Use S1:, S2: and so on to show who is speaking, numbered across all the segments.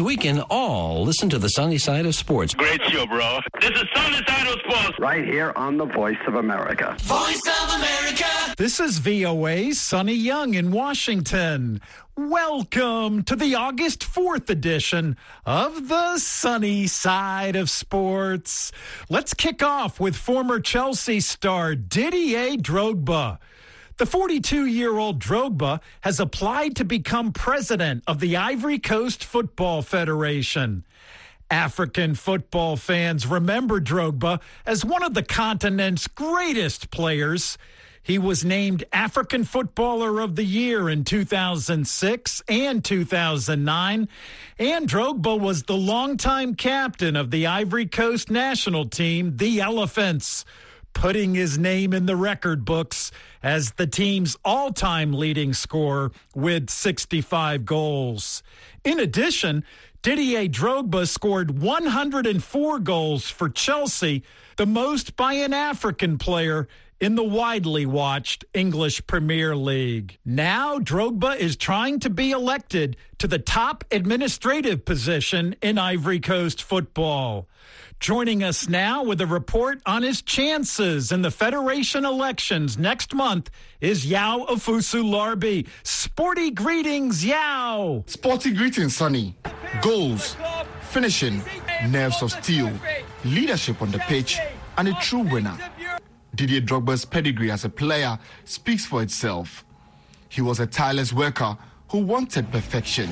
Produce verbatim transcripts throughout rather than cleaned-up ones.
S1: we can all listen to the sunny side of sports.
S2: Great show, bro. This is Sunny Side of Sports.
S3: Right here on the Voice of America.
S4: Voice of America.
S5: This is V O A's Sonny Young in Washington. Welcome to the August fourth edition of the Sunny Side of Sports. Let's kick off with former Chelsea star Didier Drogba. The forty-two-year-old Drogba has applied to become president of the Ivory Coast Football Federation. African football fans remember Drogba as one of the continent's greatest players. He was named African Footballer of the Year in two thousand six and two thousand nine, and Drogba was the longtime captain of the Ivory Coast national team, the Elephants, putting his name in the record books as the team's all-time leading scorer with sixty-five goals. In addition, Didier Drogba scored one hundred four goals for Chelsea, the most by an African player in the widely watched English Premier League. Now, Drogba is trying to be elected to the top administrative position in Ivory Coast football. Joining us now with a report on his chances in the Federation elections next month is Yao Ofosu-Larbi. Sporty greetings, Yao.
S6: Sporty greetings, Sonny. Goals, finishing, nerves of steel, leadership on the pitch, and a true winner. Didier Drogba's pedigree as a player speaks for itself. He was a tireless worker who wanted perfection.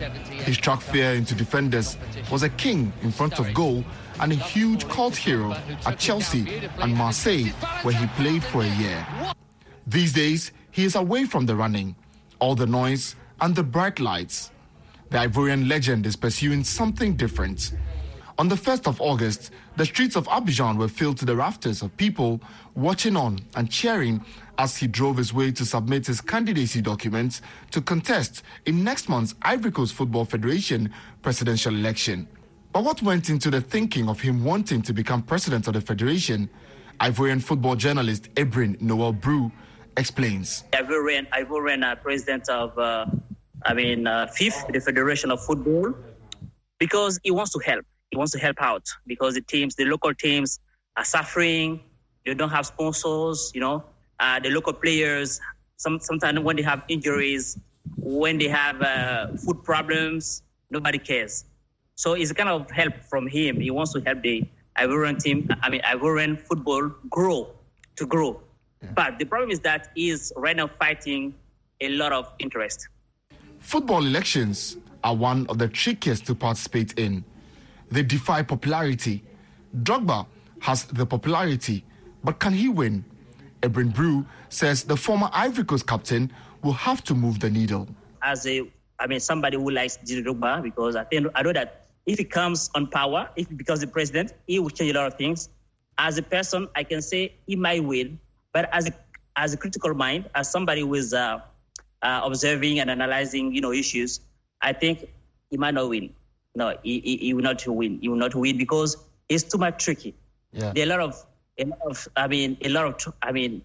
S6: He struck fear into defenders, was a king in front of goal, and a huge cult hero at Chelsea and Marseille, where he played for a year. These days, he is away from the running, all the noise and the bright lights. The Ivorian legend is pursuing something different. On the first of August, the streets of Abidjan were filled to the rafters of people watching on and cheering as he drove his way to submit his candidacy documents to contest in next month's Ivory Coast Football Federation presidential election. But what went into the thinking of him wanting to become president of the federation? Ivorian football journalist Ebrin Noel Brew explains.
S7: Ivorian, Ivorian uh, president of, uh, I mean, uh, fifth, the Federation of Football, because he wants to help. He wants to help out because the teams, the local teams are suffering. They don't have sponsors, you know. Uh, the local players, some, sometimes when they have injuries, when they have uh, food problems, nobody cares. So it's a kind of help from him. He wants to help the Ivorian team, I mean, Ivorian football grow, to grow. Yeah. But the problem is that he's right now fighting a lot of interest.
S6: Football elections are one of the trickiest to participate in. They defy popularity. Drogba has the popularity, but can he win? Ebrin Brew says the former Ivory Coast captain will have to move the needle.
S7: As a, I mean, somebody who likes Didier Drogba, because I think I know that if he comes on power, if he becomes the president, he will change a lot of things. As a person, I can say he might win, but as a as a critical mind, as somebody who is uh, uh, observing and analyzing, you know, issues, I think he might not win. No, he, he, he will not win. He will not win because it's too much tricky. Yeah. There are a lot of, a lot of, I mean, a lot of, I mean,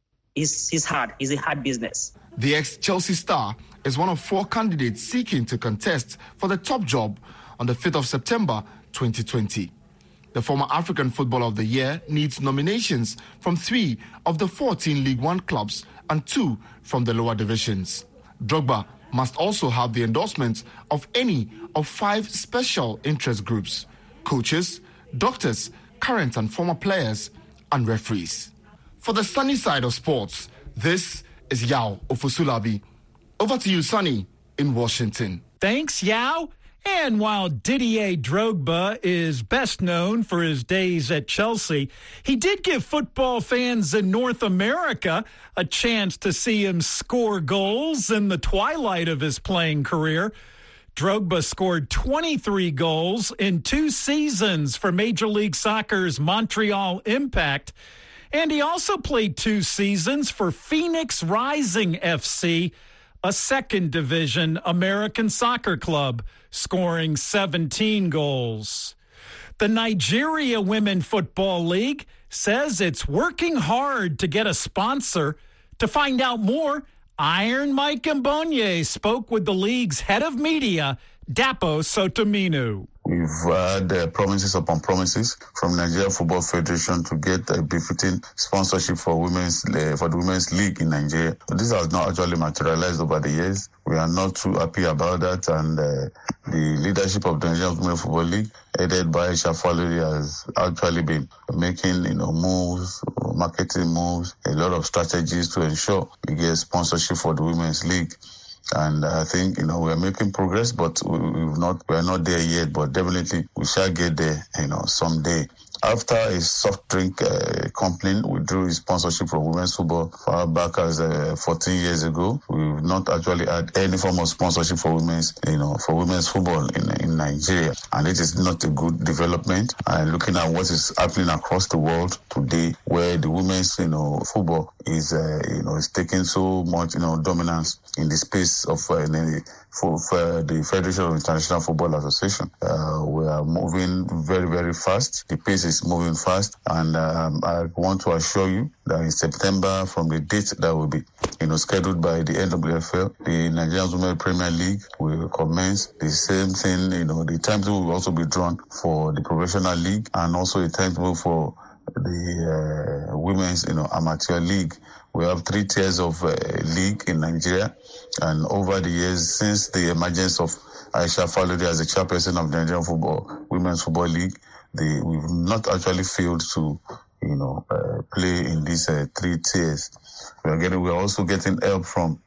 S7: it's, it's hard. It's a hard business.
S6: The ex-Chelsea star is one of four candidates seeking to contest for the top job on the fifth of September, twenty twenty. The former African Footballer of the Year needs nominations from three of the fourteen League One clubs and two from the lower divisions. Drogba must also have the endorsement of any of five special interest groups: coaches, doctors, current and former players, and referees. For the Sunny Side of Sports, this is Yao Ofosu-Larbi. Over to you, Sunny, in Washington.
S5: Thanks, Yao. And while Didier Drogba is best known for his days at Chelsea, he did give football fans in North America a chance to see him score goals in the twilight of his playing career. Drogba scored twenty-three goals in two seasons for Major League Soccer's Montreal Impact, and he also played two seasons for Phoenix Rising F C, a second division American soccer club, scoring seventeen goals. The Nigeria Women Football League says it's working hard to get a sponsor. To find out more, Iron Mike Mbonye spoke with the league's head of media, Dapo Sotominu.
S4: We've had uh, promises upon promises from Nigeria Football Federation to get a befitting sponsorship for women's uh, for the women's league in Nigeria. But this has not actually materialized over the years. We are not too happy about that, and uh, the leadership of the Nigerian Women's Football League, headed by Aisha Falodi, has actually been making you know moves, marketing moves, a lot of strategies to ensure we get sponsorship for the women's league. And I think, you know, we're making progress, but we, we've not, we're not there yet, but definitely we shall get there, you know, someday. After a soft drink uh, company withdrew its sponsorship from women's football far back as uh, fourteen years ago, we've not actually had any form of sponsorship for women's, you know, for women's football in in Nigeria, and it is not a good development. And looking at what is happening across the world today, where the women's, you know, football is, uh, you know, is taking so much, you know, dominance in the space of uh, the, for, for the Federation of International Football Association. Uh, we are moving very, very fast. The pace is moving fast, and um, I want to assure you that in September, from the date that will be, you know, scheduled by the N W F L, the Nigerian Women Premier League will commence. The same thing, you know, the timetable will also be drawn for the Professional League, and also a timetable for the uh, Women's, you know, Amateur League. We have three tiers of uh, league in Nigeria, and over the years, since the emergence of Aisha Falodi as the chairperson of the Nigerian Football Women's Football League, the, we've not actually failed to, you know, uh, play in these uh, three tiers. We are getting, we are also getting help from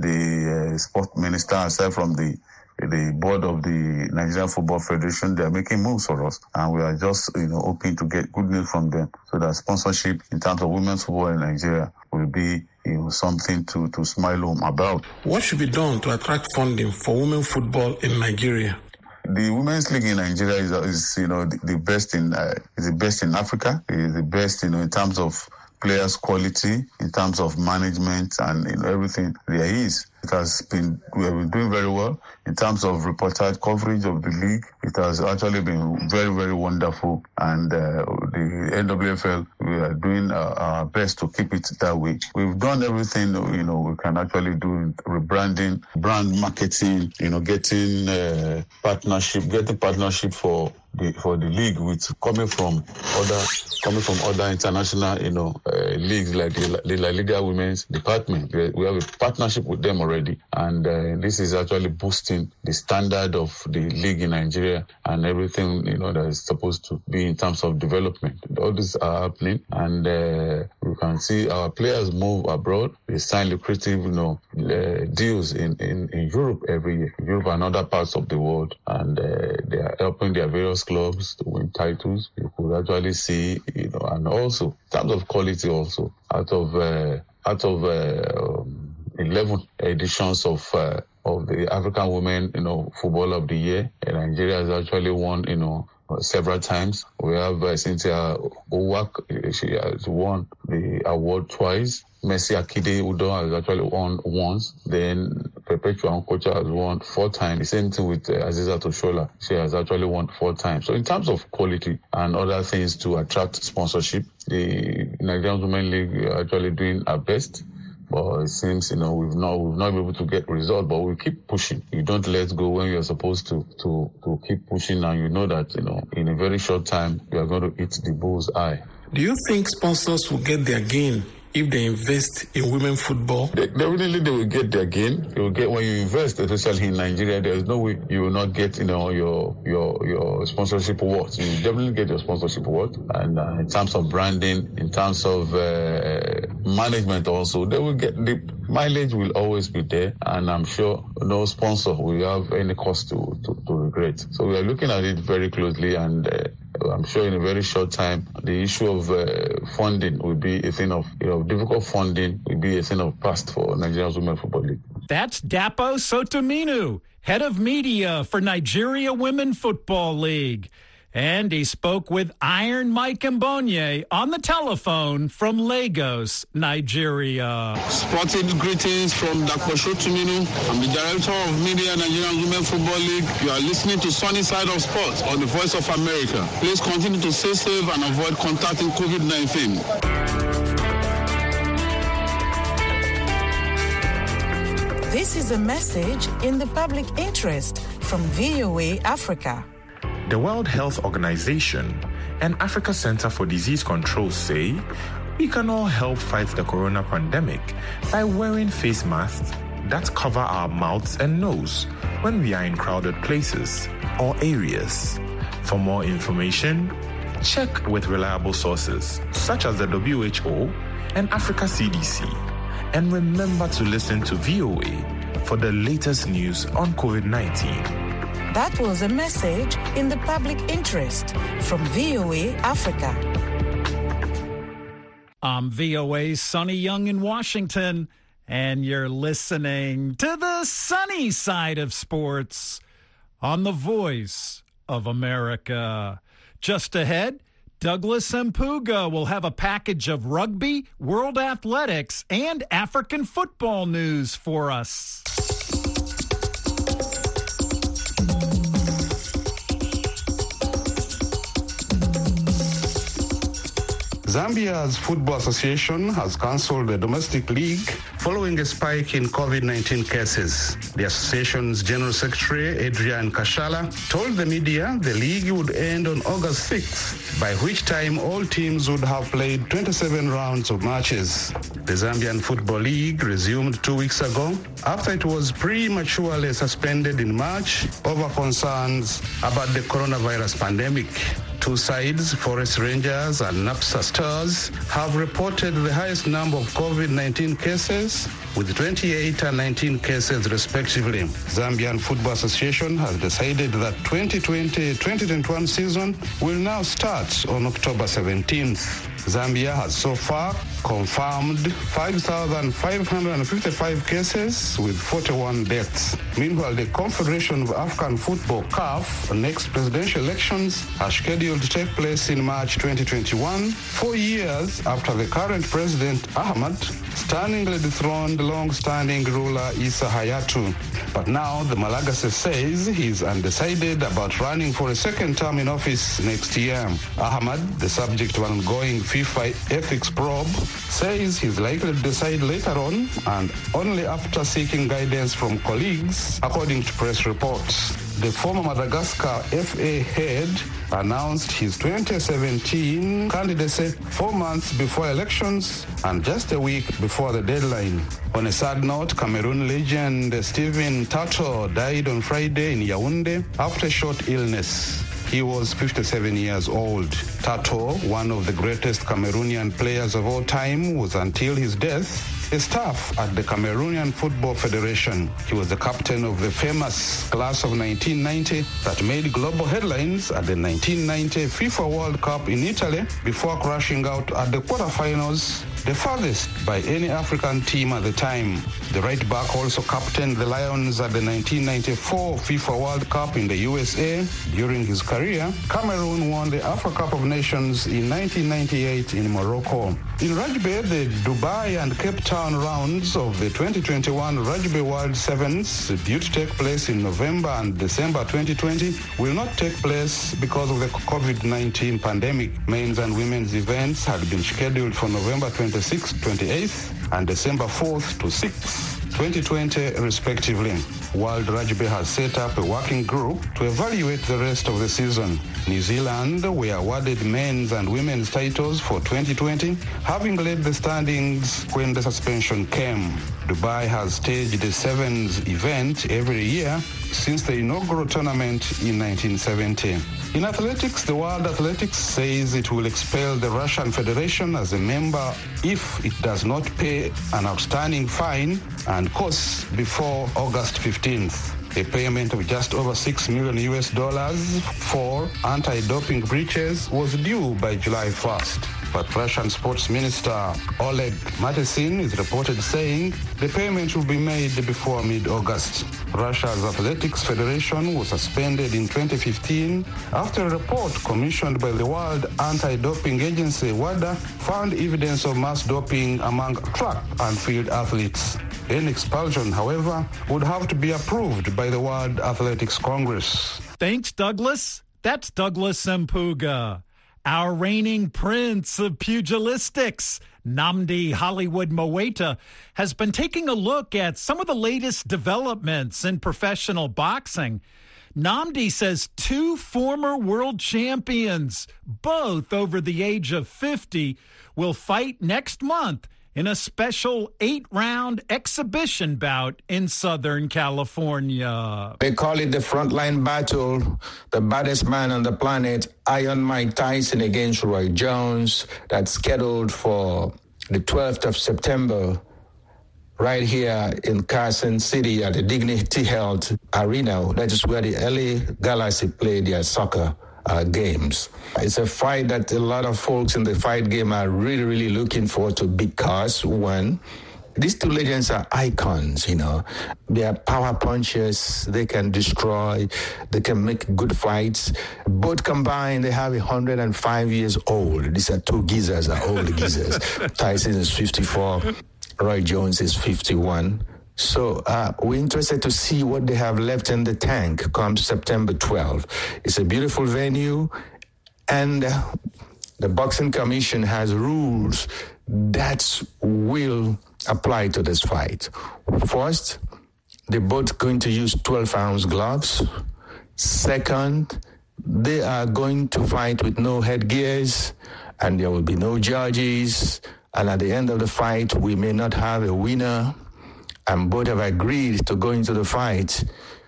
S4: the uh, sport minister, aside from the the board of the Nigerian Football Federation. They are making moves for us, and we are just, you know, hoping to get good news from them, so that sponsorship in terms of women's football in Nigeria will be, you know, something to, to smile home about.
S8: What should be done to attract funding for women football in Nigeria?
S4: The women's league in Nigeria is, is you know, the, the best in uh, is the best in Africa. It is the best, you know, in terms of players' quality, in terms of management, and, you know, everything there is. It has been, we have been doing very well in terms of reported coverage of the league. It has actually been very, very wonderful. And uh, the N W F L, we are doing uh, our best to keep it that way. We've done everything, you know, we can actually do: rebranding, brand marketing, you know, getting uh, partnership, getting partnership for the for the league, with coming from other coming from other international, you know, uh, leagues like the, the La Liga Women's Department. We have a partnership with them already, and uh, this is actually boosting the standard of the league in Nigeria and everything, you know, that is supposed to be in terms of development. All these are happening, and uh, we can see our players move abroad. They sign lucrative, you know, uh, deals in, in, in Europe every year, Europe and other parts of the world, and uh, they are helping their various clubs to win titles. You could actually see, you know, and also in terms of quality, also out of uh, out of uh, um, eleven editions of uh, of the African Women, you know, Football of the Year, and Nigeria has actually won, you know, several times. We have uh, Cynthia Owak, she has won the award twice. Mercy Akide Udo has actually won once. Then Perpetua Nkocha has won four times. The same thing with uh, Aziza Toshola. She has actually won four times. So in terms of quality and other things to attract sponsorship, the Nigerian Women League are actually doing our best. But it seems, you know, we've not we've not been able to get results, but we keep pushing. You don't let go when you're supposed to to to keep pushing, and you know that, you know, in a very short time you are going to hit the bull's eye.
S8: Do you think sponsors will get their gain if they invest in women football?
S4: They, definitely they will get their gain. They will get, when you invest, especially in Nigeria, there is no way you will not get, you know, your your your sponsorship worth. You will definitely get your sponsorship worth. And uh, in terms of branding, in terms of uh, management also, they will get, the mileage will always be there. And I'm sure no sponsor will have any cost to, to, to regret. So we are looking at it very closely, and uh, I'm sure in a very short time, the issue of uh, funding will be a thing of, you know, difficult funding will be a thing of past for Nigerian Women Football League.
S5: That's Dapo Sotominu, head of media for Nigeria Women Football League. And he spoke with Iron Mike Mbonye on the telephone from Lagos, Nigeria.
S9: Sporting greetings from Dapo Sotominu. I'm the director of media Nigerian Women Football League. You are listening to Sunny Side of Sports on the Voice of America. Please continue to stay safe and avoid contacting COVID nineteen.
S10: This is a message in the public interest from V O A Africa.
S11: The World Health Organization and Africa Center for Disease Control say we can all help fight the corona pandemic by wearing face masks that cover our mouths and nose when we are in crowded places or areas. For more information, check with reliable sources such as the W H O and Africa C D C. And remember to listen to V O A for the latest news on COVID nineteen.
S10: That was a message in the public interest from V O A Africa.
S5: I'm V O A's Sonny Young in Washington, and you're listening to the sunny side of sports on the Voice of America. Just ahead, Douglas Mpuga will have a package of rugby, world athletics, and African football news for us.
S12: Zambia's Football Association has cancelled the domestic league following a spike in COVID nineteen cases. The association's General Secretary, Adrian Kashala, told the media the league would end on August sixth, by which time all teams would have played twenty-seven rounds of matches. The Zambian Football League resumed two weeks ago after it was prematurely suspended in March over concerns about the coronavirus pandemic. Two sides, Forest Rangers and Napsa Stars, have reported the highest number of COVID nineteen cases, with twenty-eight and nineteen cases respectively. Zambian Football Association has decided that twenty twenty twenty twenty-one season will now start on October seventeenth. Zambia has so far confirmed five thousand five hundred fifty-five cases with forty-one deaths. Meanwhile, the Confederation of African Football, C A F, next presidential elections are scheduled to take place in March twenty twenty-one, four years after the current president, Ahmad, stunningly dethroned long-standing ruler Issa Hayatou. But now the Malagasy says he's undecided about running for a second term in office next year. Ahmad, the subject of an ongoing FIFA ethics probe, says he's likely to decide later on and only after seeking guidance from colleagues, according to press reports. The former Madagascar F A head announced his twenty seventeen candidacy four months before elections and just a week before the deadline. On a sad note, Cameroon legend Stephen Tato died on Friday in Yaoundé after a short illness. He was fifty-seven years old. Tato, one of the greatest Cameroonian players of all time, was until his death a staff at the Cameroonian Football Federation. He was the captain of the famous class of nineteen ninety that made global headlines at the nineteen ninety FIFA World Cup in Italy before crashing out at the quarterfinals, the farthest by any African team at the time. The right back also captained the Lions at the nineteen ninety-four FIFA World Cup in the U S A. During his career, Cameroon won the Africa Cup of Nations in nineteen ninety-eight in Morocco. In rugby, the Dubai and Cape Town rounds of the twenty twenty-one Rugby World Sevens, due to take place in November and December twenty twenty, will not take place because of the COVID nineteen pandemic. Men's and women's events had been scheduled for November twenty-sixth, twenty-eighth, and December fourth to sixth, twenty twenty, respectively. World Rugby has set up a working group to evaluate the rest of the season. New Zealand were awarded men's and women's titles for twenty twenty, having led the standings when the suspension came. Dubai has staged a sevens event every year since the inaugural tournament in nineteen seventy. In athletics, the World Athletics says it will expel the Russian Federation as a member if it does not pay an outstanding fine and costs before August fifteenth. A payment of just over six million U S dollars for anti-doping breaches was due by July first. But Russian Sports Minister Oleg Matysyn is reported saying the payment will be made before mid-August. Russia's Athletics Federation was suspended in twenty fifteen after a report commissioned by the World Anti-Doping Agency, WADA, found evidence of mass doping among track and field athletes. Any expulsion, however, would have to be approved by the World Athletics Congress.
S5: Thanks, Douglas. That's Douglas Mpuga. Our reigning prince of pugilistics, Nnamdi Hollywood Mowaita, has been taking a look at some of the latest developments in professional boxing. Namdi says two former world champions, both over the age of fifty, will fight next month in a special eight-round exhibition bout in Southern California.
S13: They call it the frontline battle. The baddest man on the planet, Iron Mike Tyson against Roy Jones. That's scheduled for the twelfth of September right here in Carson City at the Dignity Health Arena. That is where the L A Galaxy play their soccer Uh, games. It's a fight that a lot of folks in the fight game are really, really looking forward to because, one, these two legends are icons, you know. They are power punchers. They can destroy. They can make good fights. Both combined, they have one hundred five years old. These are two geezers, are old geezers. Tyson is fifty-four. Roy Jones is fifty-one. So uh, we're interested to see what they have left in the tank come September twelfth. It's a beautiful venue, and uh, the Boxing Commission has rules that will apply to this fight. First, they're both going to use twelve-ounce gloves. Second, they are going to fight with no headgears, and there will be no judges. And at the end of the fight, we may not have a winner. And both have agreed to go into the fight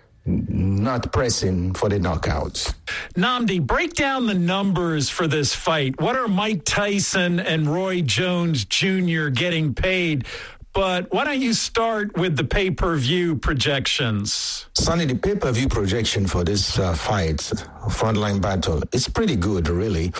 S13: not pressing for the knockouts.
S5: Namdi, break down the numbers for this fight. What are Mike Tyson and Roy Jones Junior getting paid? But why don't you start with the pay-per-view projections?
S13: Sonny, the pay-per-view projection for this uh, fight, frontline battle, it's pretty good, really.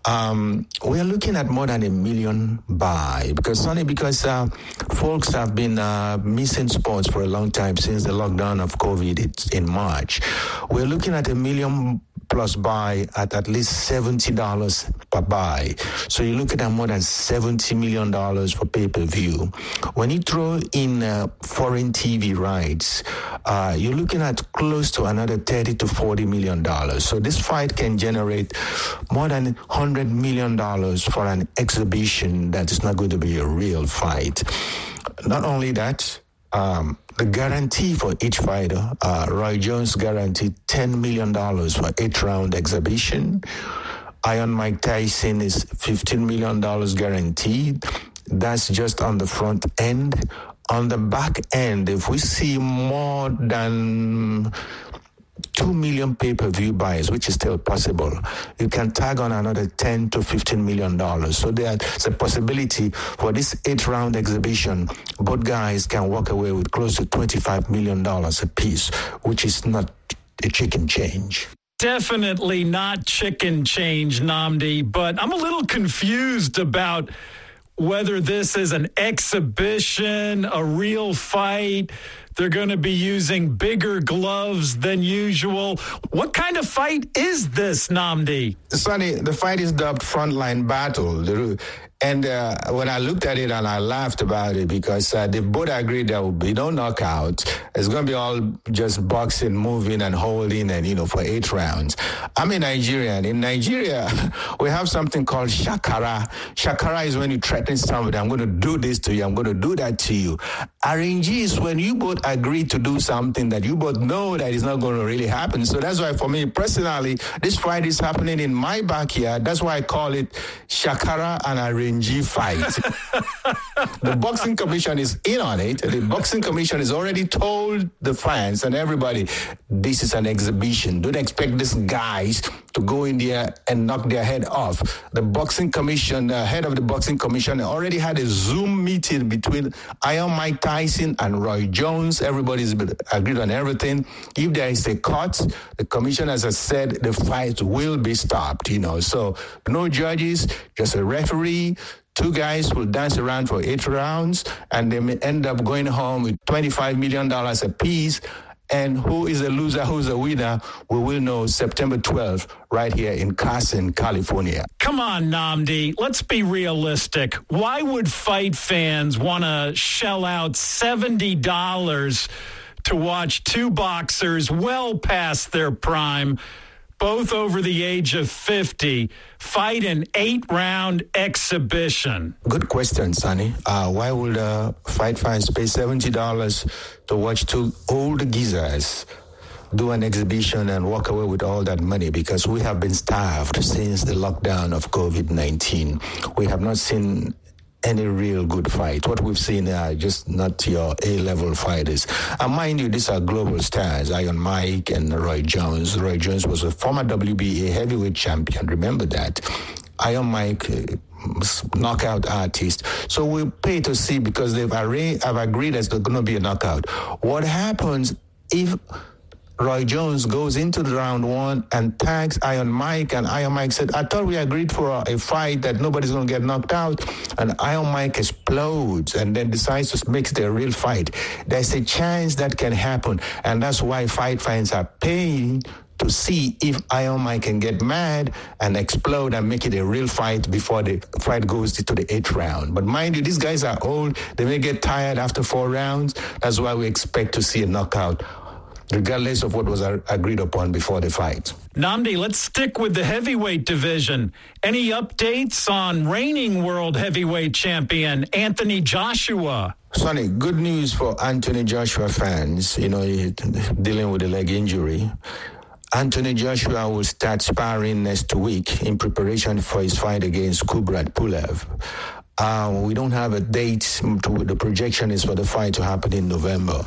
S13: Um, we're looking at more than a million buy. Because, Sonny, because uh, folks have been uh, missing sports for a long time since the lockdown of COVID in March. We're looking at a million plus buy at at least seventy dollars per buy. So you're looking at more than seventy million dollars for pay-per-view. When you throw in uh, foreign T V rights, uh, you're looking at close to another thirty to forty million dollars. So this fight can generate more than one hundred million dollars for an exhibition that is not going to be a real fight. Not only that, Um, the guarantee for each fighter, uh, Roy Jones guaranteed ten million dollars for eight-round exhibition. Iron Mike Tyson is fifteen million dollars guaranteed. That's just on the front end. On the back end, if we see more than two million pay-per-view buys, which is still possible, you can tag on another ten to fifteen million dollars. So there's a possibility for this eight-round exhibition, both guys can walk away with close to twenty-five million dollars apiece, which is not a chicken change.
S5: Definitely not chicken change, Namdi, but I'm a little confused about whether this is an exhibition, a real fight. They're going to be using bigger gloves than usual. What kind of fight is this, Namdi?
S13: Sonny, the fight is dubbed Frontline Battle. And uh, when I looked at it and I laughed about it because uh, they both agreed there will be no knockout. It's going to be all just boxing, moving and holding and, you know, for eight rounds. I'm a Nigerian. In Nigeria, we have something called shakara. Shakara is when you threaten somebody, I'm going to do this to you, I'm going to do that to you. Arrange is when you both agree to do something that you both know that is not going to really happen. So that's why for me personally, this fight is happening in my backyard. That's why I call it shakara and arrange fight. The Boxing Commission is in on it. The Boxing Commission has already told the fans and everybody, this is an exhibition. Don't expect these guys to go in there and knock their head off. The Boxing Commission, the head of the Boxing Commission already had a Zoom meeting between Iron Mike Tyson and Roy Jones. Everybody's agreed on everything. If there is a cut, the commission, as I said, the fight will be stopped, you know. So no judges, just a referee. Two guys will dance around for eight rounds, and they may end up going home with twenty-five million dollars apiece. And who is a loser, who's a winner, we will know September twelfth right here in Carson, California.
S5: Come on, Namdi. Let's be realistic. Why would fight fans want to shell out seventy dollars to watch two boxers well past their prime, both over the age of fifty, fight an eight-round exhibition?
S13: Good question, Sonny. Uh, why would uh, fight fans pay seventy dollars to watch two old geezers do an exhibition and walk away with all that money, because we have been starved since the lockdown of COVID nineteen. We have not seen any real good fight. What we've seen are just not your A-level fighters. And mind you, these are global stars, Iron Mike and Roy Jones. Roy Jones was a former W B A heavyweight champion, remember that. Iron Mike, uh, knockout artist. So we pay to see, because they've arra- have agreed there's going to be a knockout. What happens if Roy Jones goes into the round one and tags Iron Mike, and Iron Mike said, I thought we agreed for a, a fight that nobody's going to get knocked out, and Iron Mike explodes and then decides to make it a real fight? There's a chance that can happen, and that's why fight fans are paying to see if Iron Mike can get mad and explode and make it a real fight before the fight goes to the eighth round. But mind you, these guys are old. They may get tired after four rounds. That's why we expect to see a knockout, regardless of what was agreed upon before the fight.
S5: Nnamdi, let's stick with the heavyweight division. Any updates on reigning world heavyweight champion Anthony Joshua?
S13: Sonny, good news for Anthony Joshua fans, you know, dealing with a leg injury. Anthony Joshua will start sparring next week in preparation for his fight against Kubrat Pulev. Uh, we don't have a date. To, the projection is for the fight to happen in November.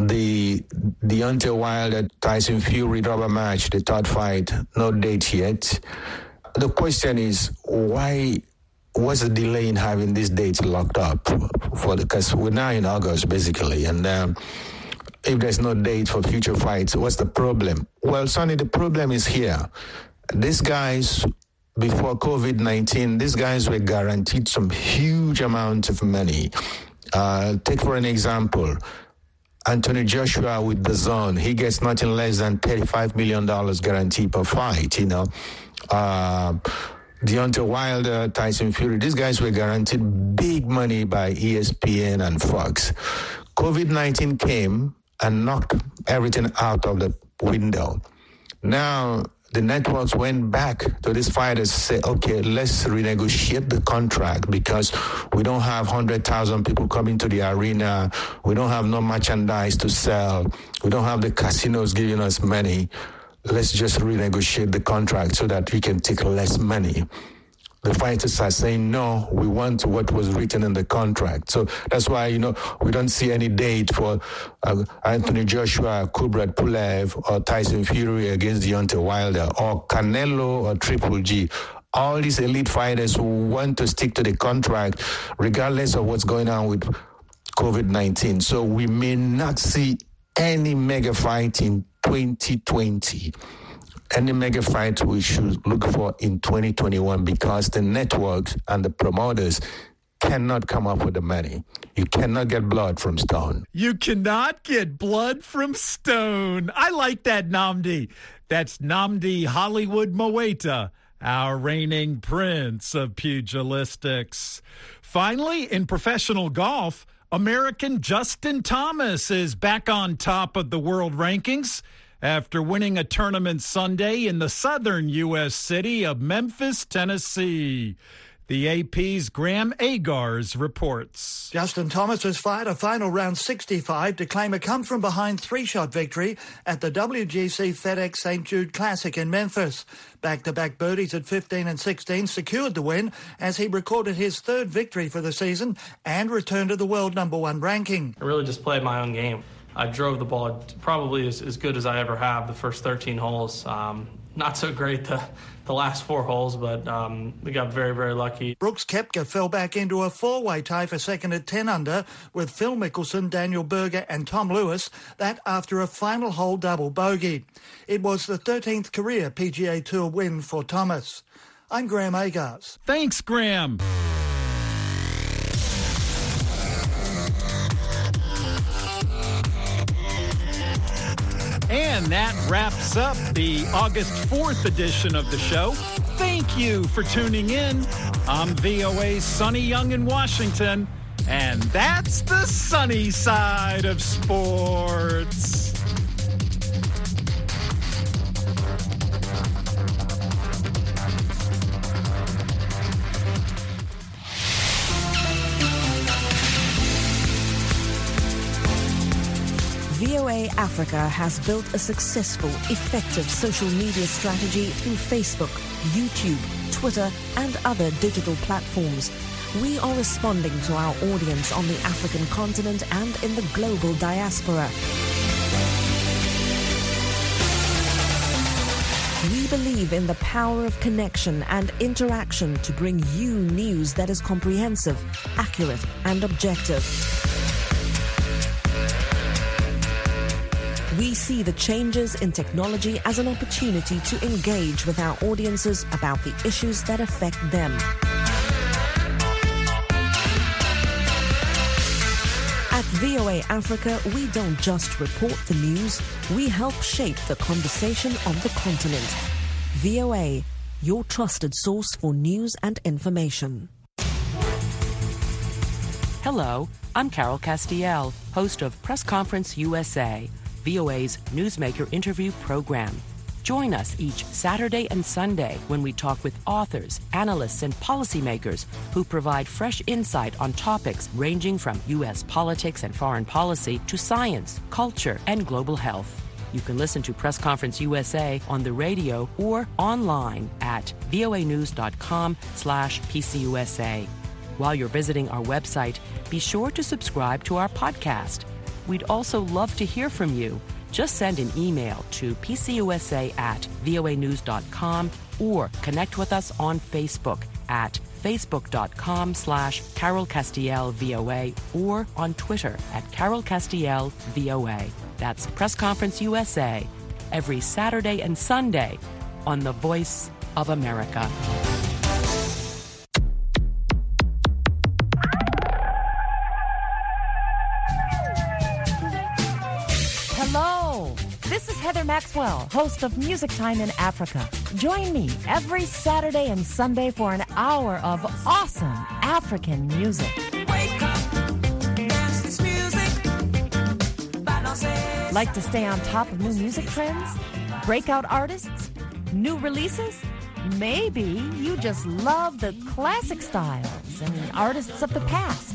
S13: The Deontay Wilder Tyson Fury rubber match, the third fight, no date yet. The question is, why was the delay in having these dates locked up? For the, because we're now in August, basically, and um, if there's no date for future fights, what's the problem? Well, Sonny, the problem is here. These guys, before COVID nineteen, these guys were guaranteed some huge amount of money. Uh, take for an example, Anthony Joshua with the Zone, he gets nothing less than thirty-five million dollars guaranteed per fight, you know. Uh, Deontay Wilder, Tyson Fury, these guys were guaranteed big money by E S P N and Fox. COVID nineteen came and knocked everything out of the window. Now, the networks went back to these fighters to say, okay, let's renegotiate the contract, because we don't have one hundred thousand people coming to the arena. We don't have no merchandise to sell. We don't have the casinos giving us money. Let's just renegotiate the contract so that we can take less money. The fighters are saying, no, we want what was written in the contract. So that's why, you know, we don't see any date for uh, Anthony Joshua, Kubrat Pulev, or Tyson Fury against Deontay Wilder, or Canelo or Triple G. All these elite fighters who want to stick to the contract, regardless of what's going on with COVID nineteen. So we may not see any mega fight in twenty twenty. Any mega fight we should look for in twenty twenty-one, because the networks and the promoters cannot come up with the money. You cannot get blood from stone.
S5: You cannot get blood from stone. I like that, Nnamdi. That's Nnamdi Hollywood Moeta, our reigning prince of pugilistics. Finally, in professional golf, American Justin Thomas is back on top of the world rankings after winning a tournament Sunday in the southern U S city of Memphis, Tennessee. The A P's Graham Agars reports.
S14: Justin Thomas has fired a final round sixty-five to claim a come-from-behind three-shot victory at the W G C FedEx Saint Jude Classic in Memphis. Back-to-back birdies at fifteen and sixteen secured the win as he recorded his third victory for the season and returned to the world number one ranking.
S15: I really just played my own game. I drove the ball probably as, as good as I ever have the first thirteen holes. Um, not so great the, the last four holes, but um, we got very, very lucky.
S14: Brooks Koepka fell back into a four-way tie for second at ten under with Phil Mickelson, Daniel Berger and Tom Lewis, that after a final hole double bogey. It was the thirteenth career P G A Tour win for Thomas. I'm Graham Agars.
S5: Thanks, Graham. And that wraps up the August fourth edition of the show. Thank you for tuning in. I'm V O A's Sonny Young in Washington, and that's the sunny side of sports.
S16: V O A Africa has built a successful, effective social media strategy through Facebook, YouTube, Twitter, and other digital platforms. We are responding to our audience on the African continent and in the global diaspora. We believe in the power of connection and interaction to bring you news that is comprehensive, accurate, and objective. We see the changes in technology as an opportunity to engage with our audiences about the issues that affect them. At V O A Africa, we don't just report the news, we help shape the conversation of the continent. V O A, your trusted source for news and information.
S17: Hello, I'm Carol Castiel, host of Press Conference U S A, V O A's newsmaker interview program. Join us each Saturday and Sunday when we talk with authors, analysts, and policymakers who provide fresh insight on topics ranging from U S politics and foreign policy to science, culture, and global health. You can listen to Press Conference U S A on the radio or online at voanews.com slash PCUSA. While you're visiting our website, be sure to subscribe to our podcast. We'd also love to hear from you. Just send an email to pcusa at voanews.com or connect with us on Facebook at facebook.com slash Carol Castiel VOA or on Twitter at Carol Castiel VOA. That's Press Conference U S A every Saturday and Sunday on The Voice of America.
S18: Hello, this is Heather Maxwell, host of Music Time in Africa. Join me every Saturday and Sunday for an hour of awesome African music.
S19: Wake up, dance this music.
S18: Like to stay on top of new music trends? Breakout artists? New releases? Maybe you just love the classic styles and artists of the past.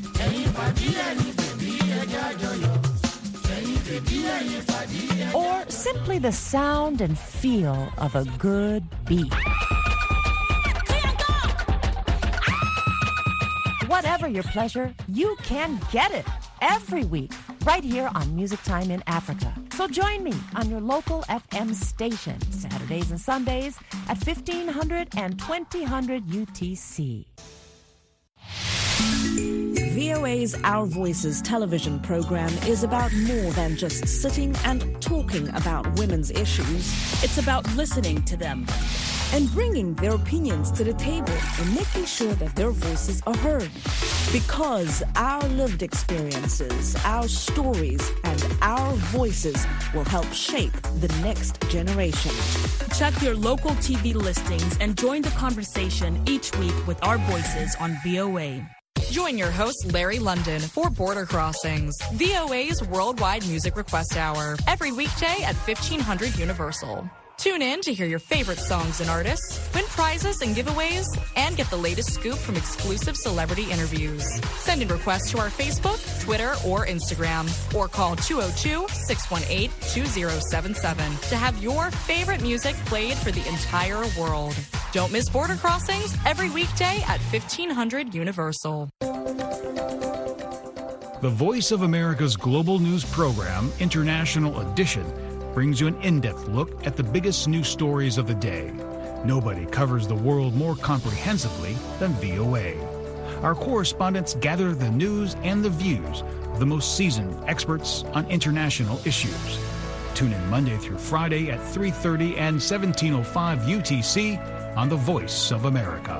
S18: Or simply the sound and feel of a good beat. Whatever your pleasure, you can get it every week right here on Music Time in Africa. So join me on your local F M station Saturdays and Sundays at fifteen hundred and twenty hundred U T C.
S16: V O A's Our Voices television program is about more than just sitting and talking about women's issues.
S20: It's about listening to them
S16: and bringing their opinions to the table and making sure that their voices are heard. Because our lived experiences, our stories, and our voices will help shape the next generation.
S20: Check your local T V listings and join the conversation each week with our voices on V O A.
S21: Join your host, Larry London, for Border Crossings, V O A's Worldwide Music Request Hour, every weekday at fifteen hundred Universal. Tune in to hear your favorite songs and artists, win prizes and giveaways, and get the latest scoop from exclusive celebrity interviews. Send in requests to our Facebook, Twitter, or Instagram, or call two oh two, six one eight, two oh seven seven to have your favorite music played for the entire world. Don't miss Border Crossings every weekday at fifteen hundred Universal.
S5: The Voice of America's global news program, International Edition, brings you an in-depth look at the biggest news stories of the day. Nobody covers the world more comprehensively than V O A. Our correspondents gather the news and the views of the most seasoned experts on international issues. Tune in Monday through Friday at three thirty and seventeen oh five U T C on The Voice of America.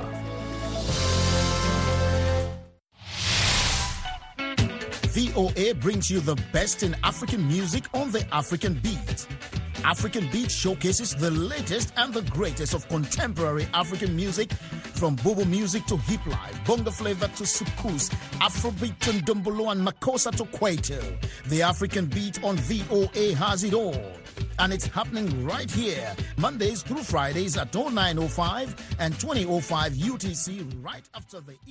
S22: V O A brings you the best in African music on the African Beat. African Beat showcases the latest and the greatest of contemporary African music, from bobo music to hip life, bongo flavor to soukous, Afrobeat and Dombolo and Makossa to Kwaito. The African Beat on V O A has it all. And it's happening right here, Mondays through Fridays at oh nine oh five and twenty oh five U T C, right after the